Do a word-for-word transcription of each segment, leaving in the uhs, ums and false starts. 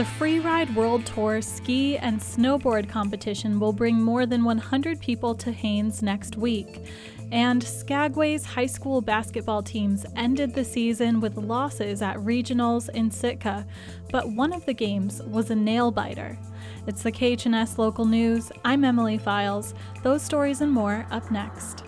The Freeride World Tour ski and snowboard competition will bring more than one hundred people to Haines next week. And Skagway's high school basketball teams ended the season with losses at regionals in Sitka, but one of the games was a nail-biter. It's the K H N S Local News. I'm Emily Files. Those stories and more up next.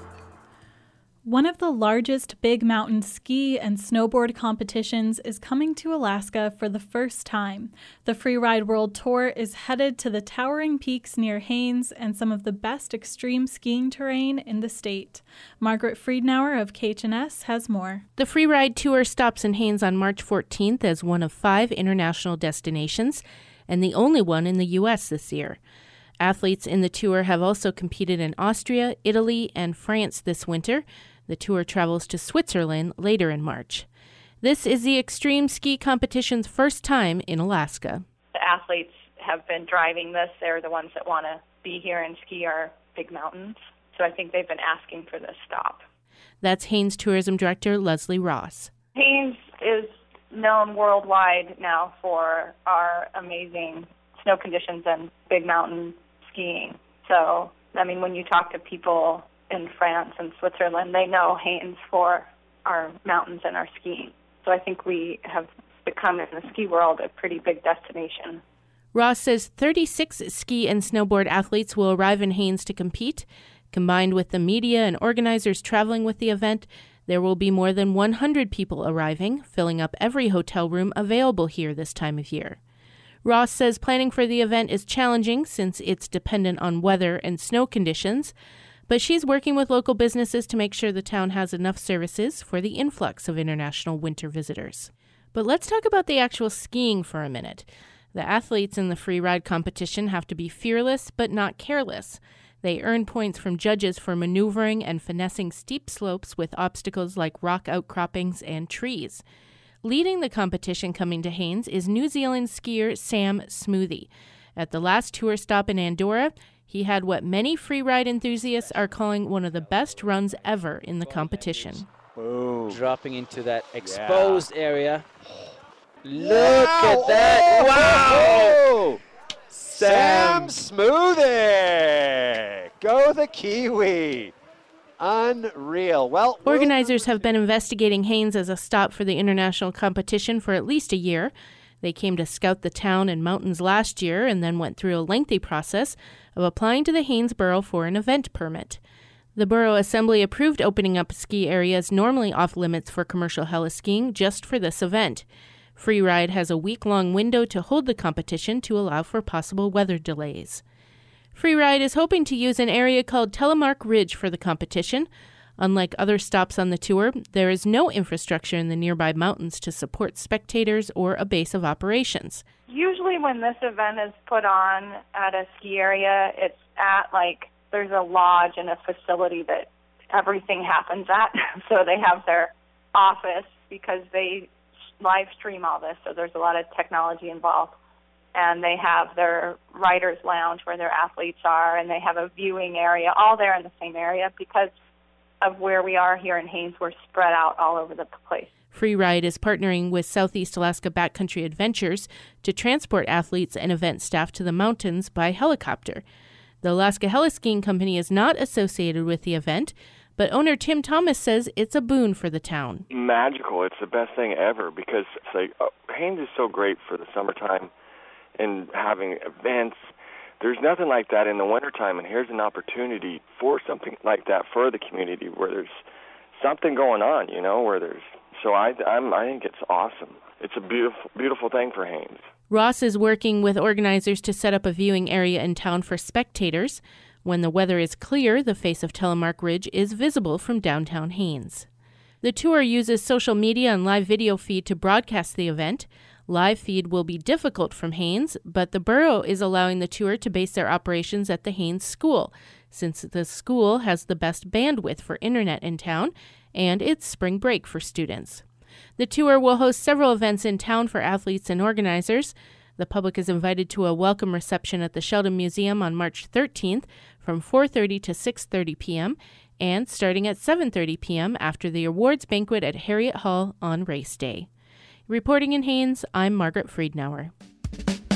One of the largest big mountain ski and snowboard competitions is coming to Alaska for the first time. The Freeride World Tour is headed to the towering peaks near Haines and some of the best extreme skiing terrain in the state. Margaret Friedenauer of K H N S has more. The Freeride Tour stops in Haines on March fourteenth as one of five international destinations and the only one in the U S this year. Athletes in the tour have also competed in Austria, Italy, and France this winter. The tour travels to Switzerland later in March. This is the extreme ski competition's first time in Alaska. The athletes have been driving this. They're the ones that want to be here and ski our big mountains. So I think they've been asking for this stop. That's Haines Tourism Director Leslie Ross. Haines is known worldwide now for our amazing snow conditions and big mountain skiing. So, I mean, when you talk to people in France and Switzerland, they know Haines for our mountains and our skiing. So I think we have become, in the ski world, a pretty big destination. Ross says thirty-six ski and snowboard athletes will arrive in Haines to compete. Combined with the media and organizers traveling with the event, there will be more than one hundred people arriving, filling up every hotel room available here this time of year. Ross says planning for the event is challenging since it's dependent on weather and snow conditions, but she's working with local businesses to make sure the town has enough services for the influx of international winter visitors. But let's talk about the actual skiing for a minute. The athletes in the Freeride competition have to be fearless but not careless. They earn points from judges for maneuvering and finessing steep slopes with obstacles like rock outcroppings and trees. Leading the competition coming to Haines is New Zealand skier Sam Smoothie. At the last tour stop in Andorra, he had what many freeride enthusiasts are calling one of the best runs ever in the competition. Boom. Dropping into that exposed yeah. area. Look wow. at that. Wow! Sam Smoothie! Go the Kiwi! Unreal. Well, organizers have been investigating Haines as a stop for the international competition for at least a year. They came to scout the town and mountains last year and then went through a lengthy process of applying to the Haines Borough for an event permit. The Borough Assembly approved opening up ski areas normally off limits for commercial heli-skiing just for this event. Freeride has a week-long window to hold the competition to allow for possible weather delays. Freeride is hoping to use an area called Telemark Ridge for the competition. Unlike other stops on the tour, there is no infrastructure in the nearby mountains to support spectators or a base of operations. Usually when this event is put on at a ski area, it's at, like, there's a lodge and a facility that everything happens at. So they have their office because they live stream all this, so there's a lot of technology involved. And they have their writer's lounge where their athletes are, and they have a viewing area, all there in the same area because of where we are here in Haines. We're spread out all over the place. Freeride is partnering with Southeast Alaska Backcountry Adventures to transport athletes and event staff to the mountains by helicopter. The Alaska Heli-Skiing Company is not associated with the event, but owner Tim Thomas says it's a boon for the town. Magical. It's the best thing ever because it's like, oh, Haines is so great for the summertime and having events. There's nothing like that in the wintertime, and here's an opportunity for something like that for the community where there's something going on, you know, where there's, so I, I'm, I think it's awesome. It's a beautiful, beautiful thing for Haines. Ross is working with organizers to set up a viewing area in town for spectators. When the weather is clear, the face of Telemark Ridge is visible from downtown Haines. The tour uses social media and live video feed to broadcast the event. Live feed will be difficult from Haines, but the borough is allowing the tour to base their operations at the Haines School, since the school has the best bandwidth for internet in town, and it's spring break for students. The tour will host several events in town for athletes and organizers. The public is invited to a welcome reception at the Sheldon Museum on March thirteenth from four thirty to six thirty p.m. and starting at seven thirty p.m. after the awards banquet at Harriet Hall on race day. Reporting in Haines, I'm Margaret Friedenauer.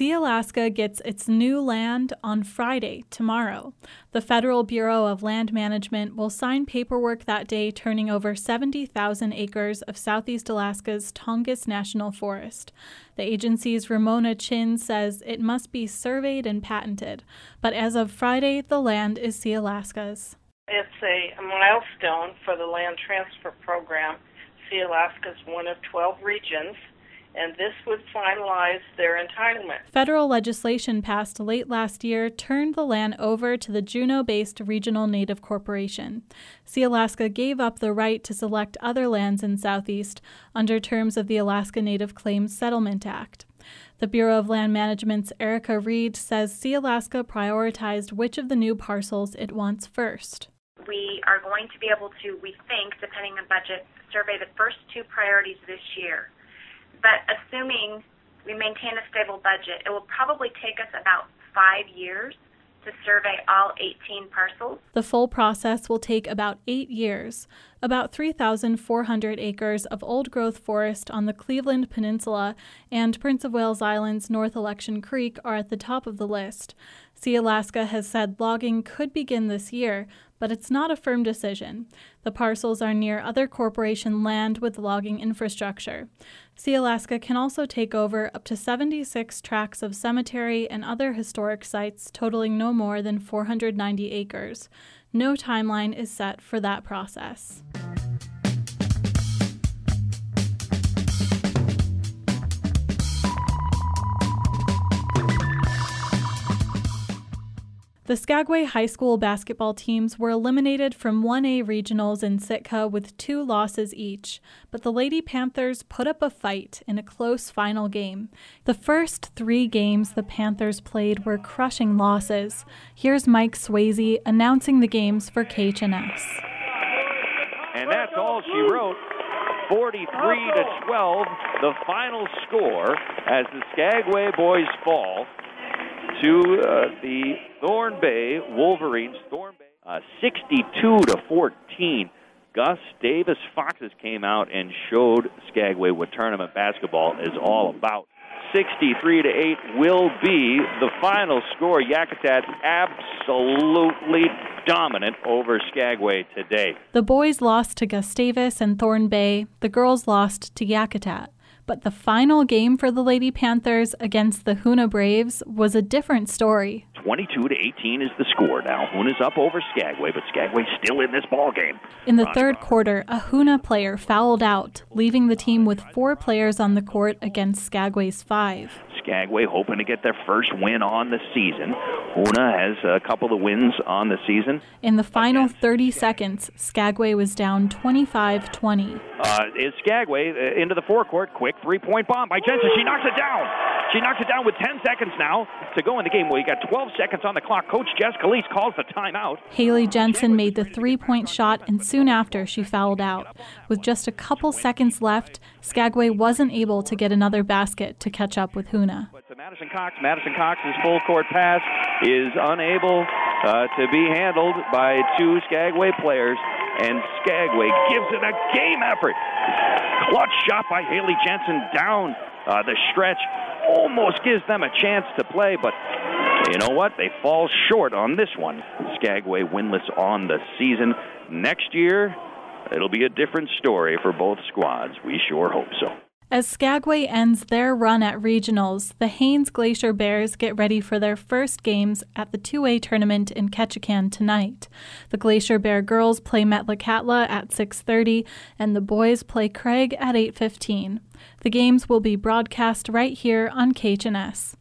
Sealaska gets its new land on Friday, tomorrow. The Federal Bureau of Land Management will sign paperwork that day turning over seventy thousand acres of Southeast Alaska's Tongass National Forest. The agency's Ramona Chin says it must be surveyed and patented, but as of Friday, the land is Sealaska's. It's a milestone for the land transfer program. Sealaska is one of twelve regions, and this would finalize their entitlement. Federal legislation passed late last year turned the land over to the Juneau-based Regional Native Corporation. Sealaska gave up the right to select other lands in Southeast under terms of the Alaska Native Claims Settlement Act. The Bureau of Land Management's Erica Reed says Sealaska prioritized which of the new parcels it wants first. We are going to be able to, we think, depending on budget, survey the first two priorities this year. But assuming we maintain a stable budget, it will probably take us about five years to survey all eighteen parcels. The full process will take about eight years. About three thousand four hundred acres of old-growth forest on the Cleveland Peninsula and Prince of Wales Island's North Election Creek are at the top of the list. Sealaska has said logging could begin this year, but it's not a firm decision. The parcels are near other corporation land with logging infrastructure. Sealaska can also take over up to seventy-six tracts of cemetery and other historic sites totaling no more than four hundred ninety acres. No timeline is set for that process. The Skagway High School basketball teams were eliminated from one A regionals in Sitka with two losses each, but the Lady Panthers put up a fight in a close final game. The first three games the Panthers played were crushing losses. Here's Mike Swayze announcing the games for K H N S. And that's all she wrote. forty-three to twelve, the final score as the Skagway boys fall to uh, the Thorn Bay Wolverines. Thorn Bay, uh, sixty-two to fourteen. Gus Davis Foxes came out and showed Skagway what tournament basketball is all about. sixty-three to eight will be the final score. Yakutat absolutely dominant over Skagway today. The boys lost to Gustavus and Thorn Bay. The girls lost to Yakutat. But the final game for the Lady Panthers against the Hoonah Braves was a different story. twenty-two to eighteen is the score now. Hoonah's up over Skagway, but Skagway's still in this ball game. In the third quarter, a Hoonah player fouled out, leaving the team with four players on the court against Skagway's five. Skagway hoping to get their first win on the season. Hoonah has a couple of wins on the season. In the final thirty seconds, Skagway was down twenty-five twenty. Uh, is Skagway uh, into the forecourt. Quick three-point bomb by Jensen. She knocks it down. She knocks it down with ten seconds now to go in the game. Well, you got twelve seconds on the clock. Coach Jess Calise calls the timeout. Haley Jensen made the three-point shot, and soon after she fouled out. With just a couple seconds left, Skagway wasn't able to get another basket to catch up with Hoonah. But to Madison Cox. Madison Cox's full-court pass is unable uh, to be handled by two Skagway players, and Skagway gives it a game effort. Clutch shot by Haley Jensen down uh, the stretch. Almost gives them a chance to play, but you know what? They fall short on this one. Skagway winless on the season. Next year, it'll be a different story for both squads. We sure hope so. As Skagway ends their run at regionals, the Haines Glacier Bears get ready for their first games at the two A tournament in Ketchikan tonight. The Glacier Bear girls play Metlakatla at six thirty, and the boys play Craig at eight fifteen. The games will be broadcast right here on K H N S.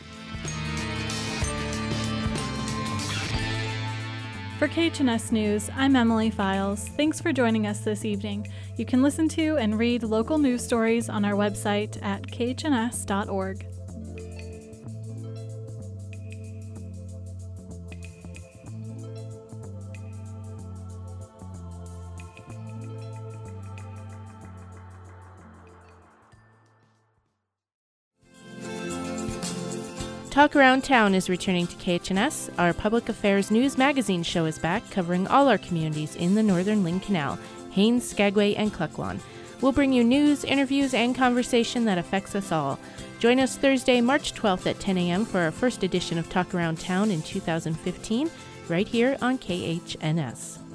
For K H N S News, I'm Emily Files. Thanks for joining us this evening. You can listen to and read local news stories on our website at k h n s dot org. Talk Around Town is returning to K H N S. Our public affairs news magazine show is back, covering all our communities in the northern Lynn Canal, Haines, Skagway, and Klukwan. We'll bring you news, interviews, and conversation that affects us all. Join us Thursday, March twelfth at ten a.m. for our first edition of Talk Around Town in two thousand fifteen, right here on K H N S.